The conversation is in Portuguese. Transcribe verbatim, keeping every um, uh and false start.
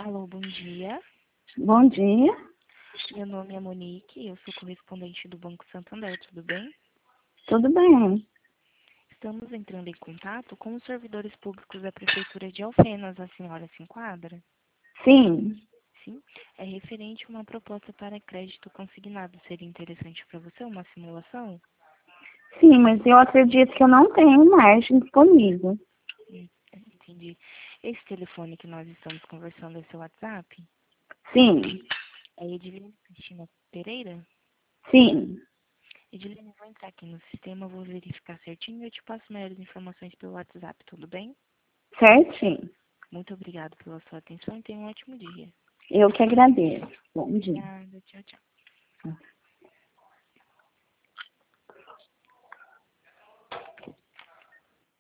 Alô, bom dia. Bom dia. Meu nome é Monique, eu sou correspondente do Banco Santander, tudo bem? Tudo bem? Estamos entrando em contato com os servidores públicos da Prefeitura de Alfenas. A senhora se enquadra? Sim. Sim. É referente a uma proposta para crédito consignado. Seria interessante para você uma simulação? Sim, mas eu acredito que eu não tenho margem disponível. Hum, Entendi. Esse telefone que nós estamos conversando é seu WhatsApp? Sim. É Edilene Cristina Pereira? Sim. Edilene, vou entrar aqui no sistema, vou verificar certinho e eu te passo maiores informações pelo WhatsApp, tudo bem? Certinho. Muito obrigada pela sua atenção e tenha um ótimo dia. Eu que agradeço. Bom dia. Obrigada, tchau, tchau.